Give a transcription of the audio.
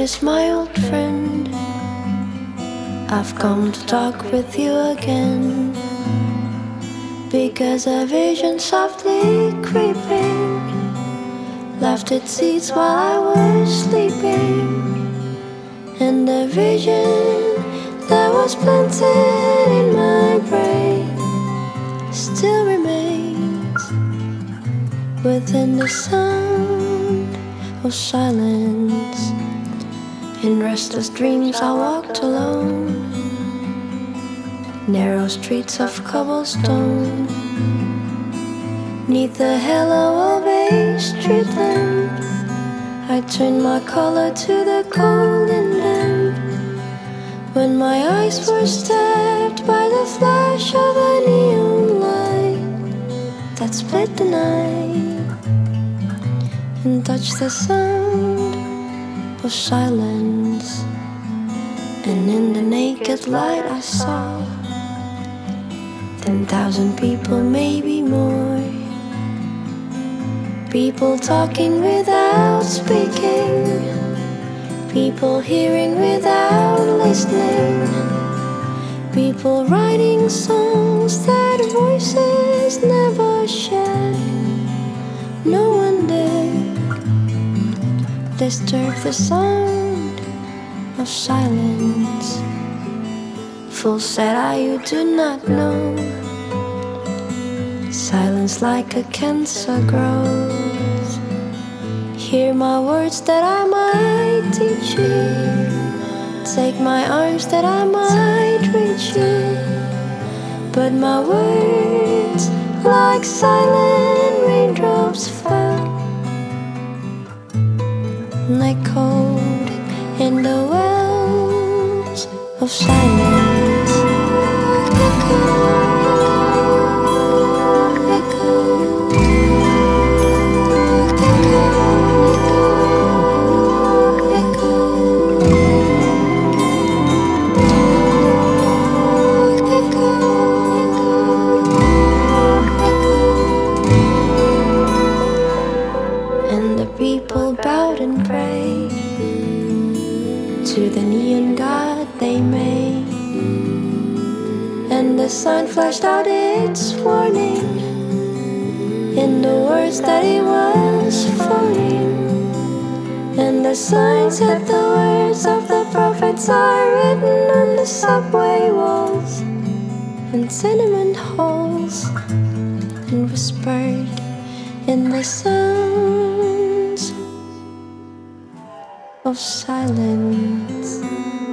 is my old friend. I've come to talk with you again, because a vision softly creeping left its seeds while I was sleeping. And the vision that was planted in my brain still remains within the sound of silence. In restless dreams I walked alone, narrow streets of cobblestone, neath the halo of a street lamp. I turned my collar to the golden lamp, when my eyes were stabbed by the flash of a neon light that split the night and touched the sound of silence. And in the naked light I saw 10,000 people, maybe more, people talking without speaking, people hearing without listening, people writing songs that voices never shared. No one dared disturb the sound of silence. Fool said I, you do not know, silence like a cancer grows. Hear my words that I might teach you, take my arms that I might reach you. But my words like silent raindrops fell, and echoed in the wells of silence. People bowed and prayed to the neon god they made, and the sign flashed out its warning in the words that it was forming. And the sign said the words of the prophets are written on the subway walls and tenement halls, and whispered in the sounds of silence.